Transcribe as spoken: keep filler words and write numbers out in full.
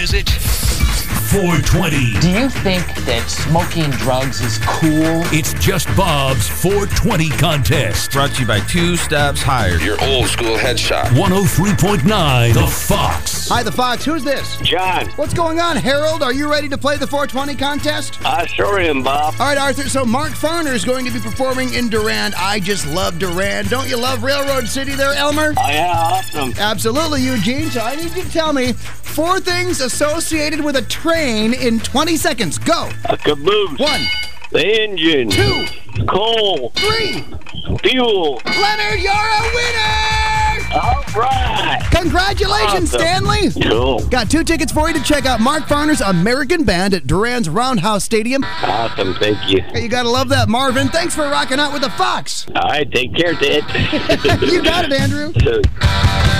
is it? four twenty. Do you think that smoking drugs is cool? It's just Bob's four twenty contest. Brought to you by Two Steps Higher. Your old school headshot. one oh three point nine, The Fox. Hi, The Fox. Who's this? John. What's going on, Harold? Are you ready to play the four twenty contest? I sure am, Bob. All right, Arthur. So Mark Farner is going to be performing in Durand. I just love Durand. Don't you love Railroad City there, Elmer? Oh, yeah, awesome. Absolutely, Eugene. So I need you to tell me four things associated with a train in twenty seconds. Go. A caboose. One. The engine. Two. Coal. Three. Fuel. Leonard, you're a winner! All right. Congratulations, Awesome. Stanley. Cool. Got two tickets for you to check out Mark Farner's American Band at Durand's Roundhouse Stadium. Awesome. Thank you. Hey, you gotta love that, Marvin. Thanks for rocking out with the Fox. All right. Take care, Ted. You got it, Andrew. So-